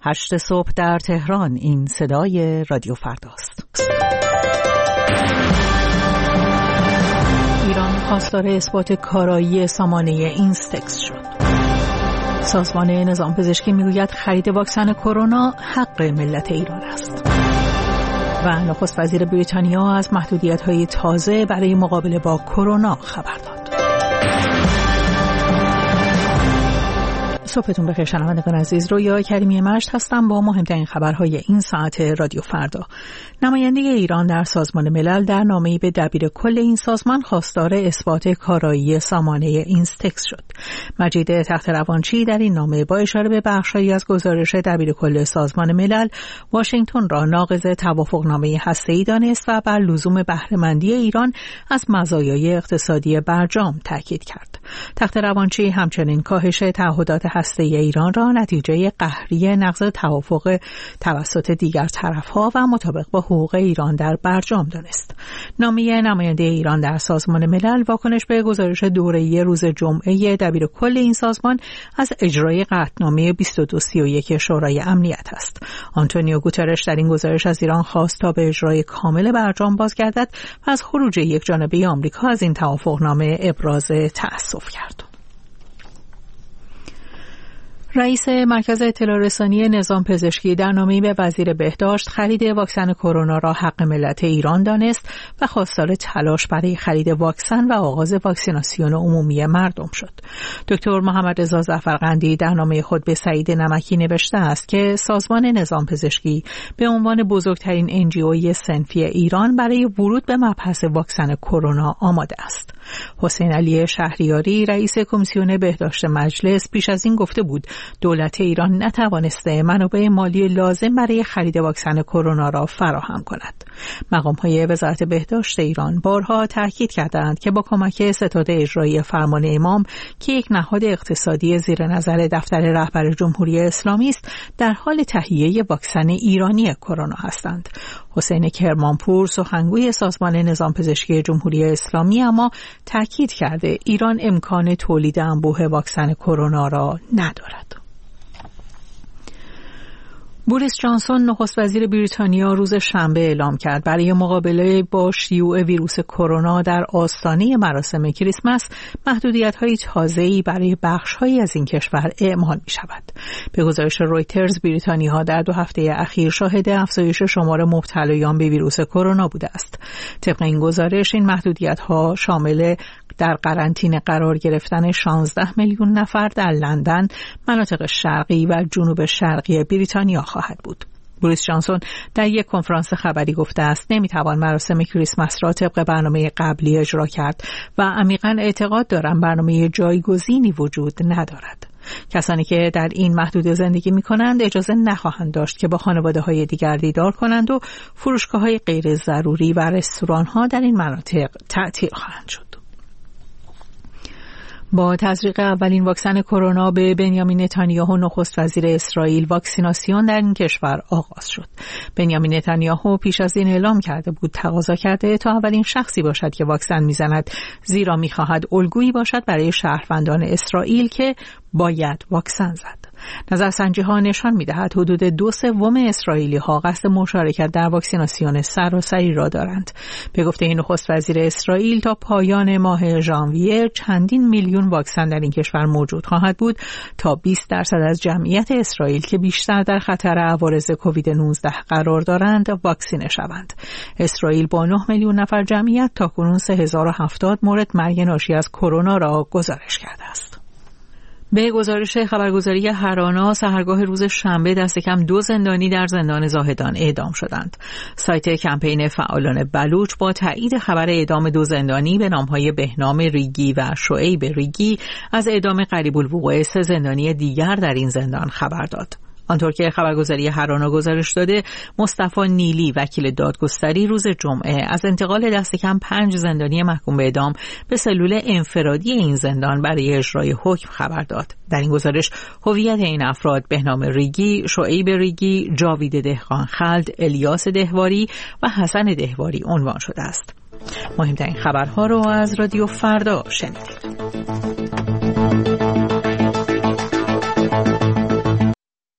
8 صبح در تهران. این صدای رادیو فرداست. ایران خواستار اثبات کارایی سامانه اینستکس شد. سازمان نظام پزشکی میگوید خرید واکسن کرونا حق ملت ایران است. و نخست وزیر بریتانیا از محدودیت‌های تازه برای مقابله با کرونا خبر داد. صبحتون بخیر شنوندگان عزیز، رویا کریمی مجد هستم با مهمترین خبرهای این ساعت رادیو فردا. نماینده ایران در سازمان ملل در نامه‌ای به دبیر کل این سازمان خواستار اثبات کارایی سامانه اینستکس شد. مجید تخت‌روانچی در این نامه با اشاره به بخش‌هایی از گزارش دبیر کل سازمان ملل واشنگتن را ناقض توافقنامه هسته‌ای دانست و بر لزوم بهره‌مندی ایران از مزایای اقتصادی برجام تاکید کرد. تخت‌روانچی همچنین کاهش تعهدات هسته‌ای ایران را نتیجه قهری نقض توافق توسط دیگر طرف‌ها و مطابق با حقوق ایران در برجام دانست. نامه نماینده ایران در سازمان ملل واکنش به گزارش دوره‌ای روز جمعه دبیر کل این سازمان از اجرای قطعنامه 2231 شورای امنیت است. آنتونیو گوترش در این گزارش از ایران خواست تا به اجرای کامل برجام بازگردد و از خروج یکجانبه آمریکا از این توافقنامه ابراز تأسف کرد. رئیس مرکز اطلاع رسانی نظام پزشکی در نامه‌ای به وزیر بهداشت خرید واکسن کرونا را حق ملت ایران دانست و خواستار تلاش برای خرید واکسن و آغاز واکسیناسیون عمومی مردم شد. دکتر محمد رضا ظفرقندی در نامه خود به سعید نمکی نوشته است که سازمان نظام پزشکی به عنوان بزرگترین NGO صنفی ایران برای ورود به مبحث واکسن کرونا آماده است. حسین علی شهریاری رئیس کمیسیون بهداشت مجلس پیش از این گفته بود دولت ایران نتوانسته منابع مالی لازم برای خرید واکسن کرونا را فراهم کند. مقام‌های وزارت بهداشت ایران بارها تاکید کردند که با کمک ستاد اجرایی فرمان امام که یک نهاد اقتصادی زیر نظر دفتر رهبر جمهوری اسلامی است، در حال تهیه واکسن ایرانی کرونا هستند. حسین کرمانپور سخنگوی سازمان نظام پزشکی جمهوری اسلامی اما تاکید کرده ایران امکان تولید انبوه واکسن کرونا را ندارد. بوریس جانسون نخست وزیر بریتانیا روز شنبه اعلام کرد برای مقابله با شیوع ویروس کرونا در آستانه مراسم کریسمس محدودیت‌های تازه‌ای برای بخش‌هایی از این کشور اعمال می‌شود. به گزارش رویترز بریتانیاها در 2 هفته اخیر شاهد افزایش شمار مبتلایان به ویروس کرونا بوده است. طبق این گزارش این محدودیت‌ها شامل در قرنطینه قرار گرفتن 16 میلیون نفر در لندن، مناطق شرقی و جنوب شرقی بریتانیا خواهد بود. بوریس جانسون در یک کنفرانس خبری گفته است نمیتوان مراسم کریسمس را طبق برنامه قبلی اجرا کرد و عمیقاً اعتقاد دارم برنامه جایگزینی وجود ندارد. کسانی که در این محدوده زندگی می‌کنند اجازه نخواهند داشت که با خانواده‌های دیگر دیدار کنند و فروشگاه‌های غیر ضروری و رستوران‌ها در این مناطق تعطیل خواهند شد. با تزریق اولین واکسن کرونا به بنیامین نتانیاهو نخست وزیر اسرائیل واکسیناسیون در این کشور آغاز شد. بنیامین نتانیاهو پیش از این اعلام کرده بود تقاضا کرده تا اولین شخصی باشد که واکسن میزند، زیرا میخواهد الگویی باشد برای شهروندان اسرائیل که باید واکسن زد. نظرسنجی‌ها نشان می‌دهد حدود 2/3 اسرائیلی‌ها قصد مشارکت در واکسیناسیون سراسری را دارند. به گفته نخست وزیر اسرائیل تا پایان ماه ژانویه چندین میلیون واکسن در این کشور موجود خواهد بود تا 20% از جمعیت اسرائیل که بیشتر در خطر عوارض کووید 19 قرار دارند واکسینه شوند. اسرائیل با 9 میلیون نفر جمعیت تاکنون 3070 مورد مرگ ناشی از کرونا را گزارش کرده است. به گزارش خبرگزاری هرانا سحرگاه روز شنبه دست کم 2 زندانی در زندان زاهدان اعدام شدند. سایت کمپین فعالان بلوچ با تایید خبر اعدام 2 زندانی به نامهای بهنام ریگی و شعیب ریگی از اعدام قریب الوقوع 3 زندانی دیگر در این زندان خبر داد. آنطور که خبرگزاری هرانا گزارش داده، مصطفی نیلی وکیل دادگستری روز جمعه از انتقال دست کم 5 زندانی محکوم به اعدام به سلول انفرادی این زندان برای اجرای حکم خبر داد. در این گزارش هویت این افراد بهنام ریگی، شعیب ریگی، جاوید دهقان خلد، الیاس دهواری و حسن دهواری عنوان شده است. مهمترین خبرها رو از رادیو فردا شنیدید.